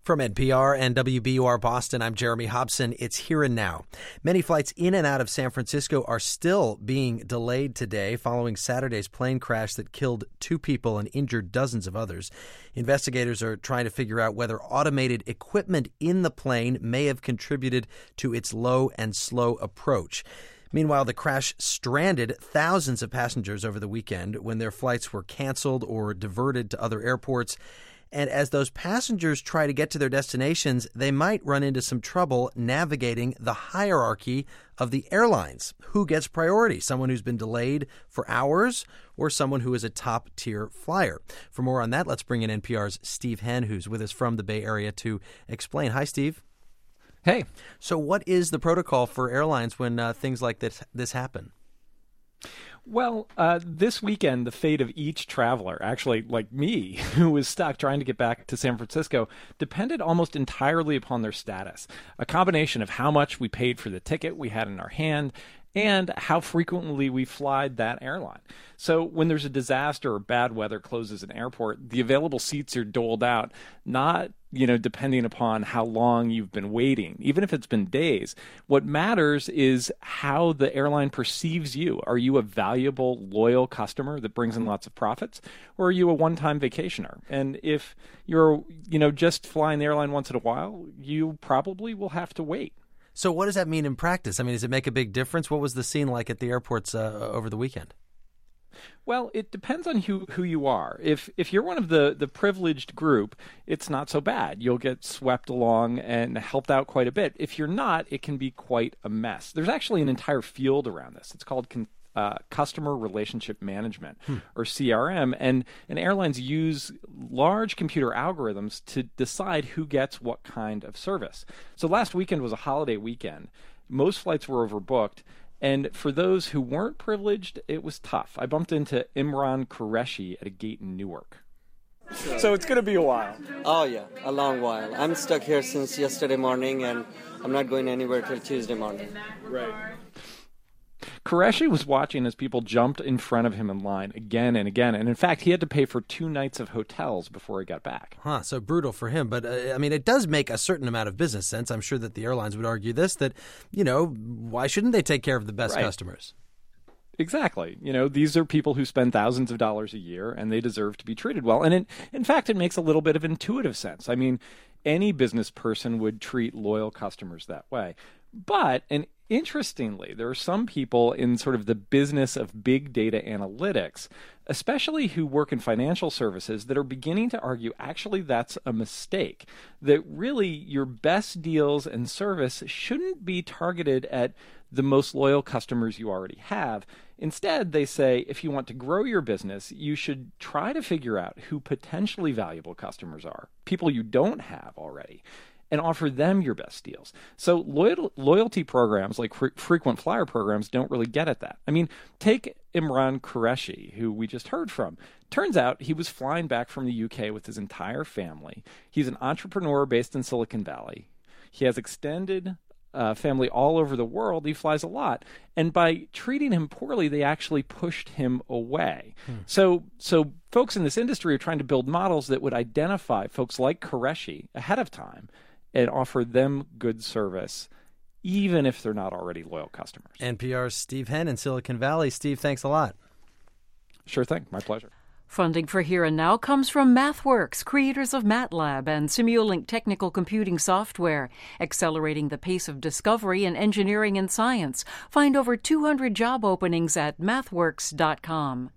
From NPR and WBUR Boston, I'm Jeremy Hobson. It's Here and Now. Many flights in and out of San Francisco are still being delayed today following Saturday's plane crash that killed 2 people and injured dozens of others. Investigators are trying to figure out whether automated equipment in the plane may have contributed to its low and slow approach. Meanwhile, the crash stranded thousands of passengers over the weekend when their flights were canceled or diverted to other airports. And as those passengers try to get to their destinations, they might run into some trouble navigating the hierarchy of the airlines. Who gets priority? Someone who's been delayed for hours or someone who is a top-tier flyer? For more on that, let's bring in NPR's Steve Henn, who's with us from the Bay Area to explain. Hi, Steve. Hey. So what is the protocol for airlines when things like this happen? Well, this weekend, the fate of each traveler, actually like me, who was stuck trying to get back to San Francisco, depended almost entirely upon their status. A combination of how much we paid for the ticket we had in our hand and how frequently we flied that airline. So when there's a disaster or bad weather closes an airport, the available seats are doled out, not depending upon how long you've been waiting, even if it's been days. What matters is how the airline perceives you. Are you a valuable, loyal customer that brings in lots of profits, or are you a one-time vacationer? And if you're, just flying the airline once in a while, you probably will have to wait. So what does that mean in practice? I mean, does it make a big difference? What was the scene like at the airports over the weekend? Well, it depends on who you are. If you're one of the privileged group, it's not so bad. You'll get swept along and helped out quite a bit. If you're not, it can be quite a mess. There's actually an entire field around this. It's called Customer Relationship Management, or CRM, and airlines use large computer algorithms to decide who gets what kind of service. So last weekend was a holiday weekend. Most flights were overbooked. And for those who weren't privileged, it was tough. I bumped into Imran Qureshi at a gate in Newark. So it's going to be a while. Oh, yeah, a long while. I'm stuck here since yesterday morning, and I'm not going anywhere till Tuesday morning. Right. Qureshi was watching as people jumped in front of him in line again and again. And in fact, he had to pay for 2 nights of hotels before he got back. So brutal for him. But, it does make a certain amount of business sense. I'm sure that the airlines would argue this, that, why shouldn't they take care of the best customers? Exactly. These are people who spend thousands of dollars a year, and they deserve to be treated well. And in fact, it makes a little bit of intuitive sense. I mean, any business person would treat loyal customers that way. But, and interestingly, there are some people in sort of the business of big data analytics, especially who work in financial services, that are beginning to argue actually that's a mistake, that really your best deals and service shouldn't be targeted at the most loyal customers you already have. Instead, they say if you want to grow your business, you should try to figure out who potentially valuable customers are, people you don't have already, and offer them your best deals. So loyalty programs like frequent flyer programs don't really get at that. I mean, take Imran Qureshi, who we just heard from. Turns out he was flying back from the UK with his entire family. He's an entrepreneur based in Silicon Valley. He has extended family all over the world. He flies a lot. And by treating him poorly, they actually pushed him away. So folks in this industry are trying to build models that would identify folks like Qureshi ahead of time and offer them good service, even if they're not already loyal customers. NPR's Steve Henn in Silicon Valley. Steve, thanks a lot. Sure thing. My pleasure. Funding for Here and Now comes from MathWorks, creators of MATLAB and Simulink technical computing software, accelerating the pace of discovery in engineering and science. Find over 200 job openings at mathworks.com.